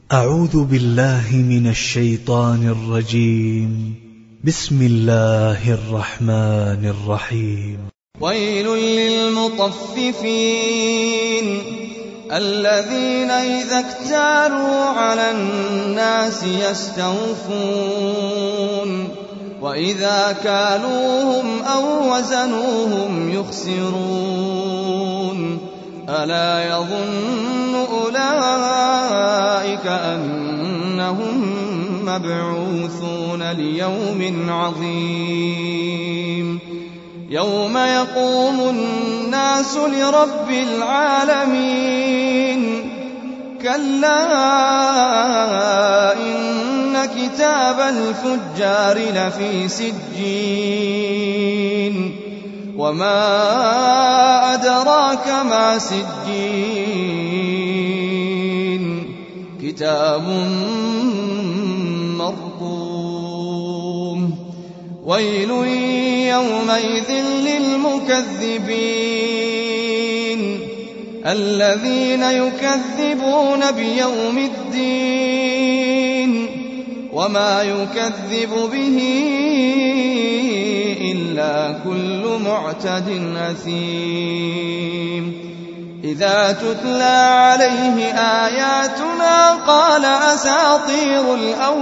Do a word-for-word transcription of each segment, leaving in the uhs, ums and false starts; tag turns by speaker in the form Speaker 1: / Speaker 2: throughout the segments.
Speaker 1: أعوذ بالله من الشيطان الرجيم. بسم الله الرحمن الرحيم.
Speaker 2: ويل للمطففين الذين إذا اكتالوا على الناس يستوفون وإذا كالوهم أو وزنوهم يخسرون ألا يظن أولئك أنهم مبعوثون ليوم عظيم يوم يقوم الناس لرب العالمين كلا إن كتاب الفجار لفي سجين وما أدراك ما سجين كتاب مرقوم ويل يومئذ للمكذبين الذين يكذبون بيوم الدين وما يكذب به إلا كل معتد أثيم إذا تتلى عليه آياتنا قال أساطير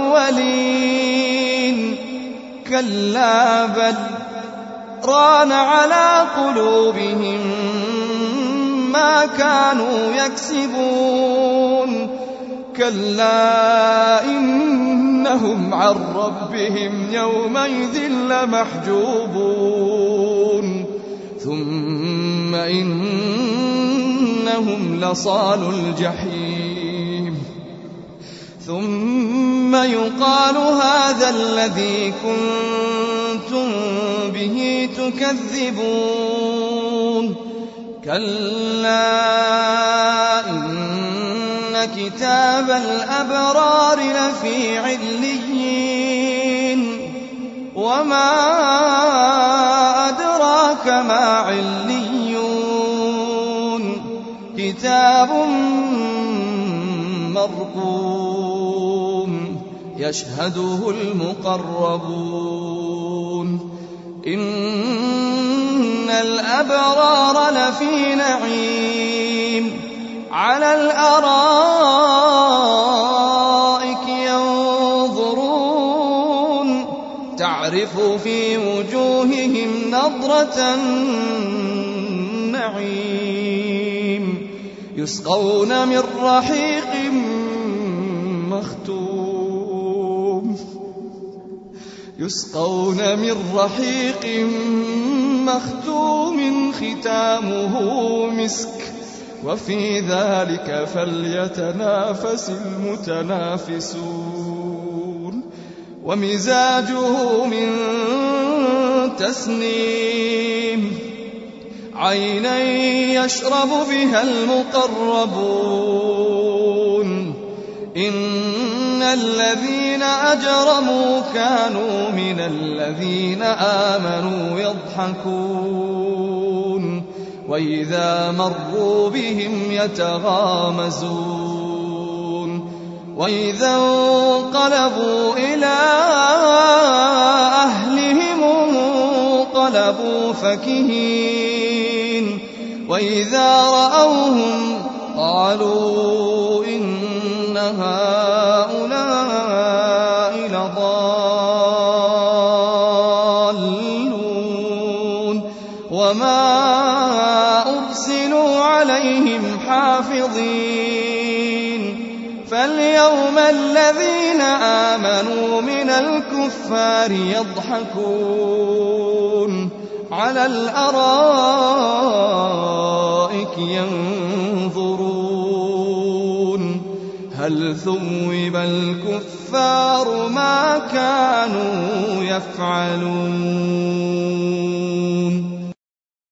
Speaker 2: الأولين كلا بل ران على قلوبهم ما كانوا يكسبون كلا إنهم عن ربهم يومئذ لمحجوبون ثم إنهم لصالو الجحيم ثم يقال هذا الذي كنتم به تكذبون كلا إن كتاب الأبرار لفي عليين وما أدراك ما عليون كتاب مرقوم يشهده المقربون إن الأبرار لفي نعيم على الأرائك ينظرون تعرف في وجوههم نضرة النعيم يسقون من رحيق مختوم يسقون من رحيق مختوم ختامه مسك وفي ذلك فليتنافس المتنافسون ومزاجه من تسنيم عينا يشرب بها المقربون إن الذين أجرموا كانوا من الذين آمنوا يضحكون وإذا مروا بهم يتغامزون وإذا انقلبوا إلى أهلهم انقلبوا فكهين وإذا رأوهم قالوا إن هؤلاء لضالون وما أرسلوا عليهم حافظين فاليوم الذين آمنوا من الكفار يضحكون على الأرائك ينظرون هل ثوب الكفار ما كانوا يفعلون.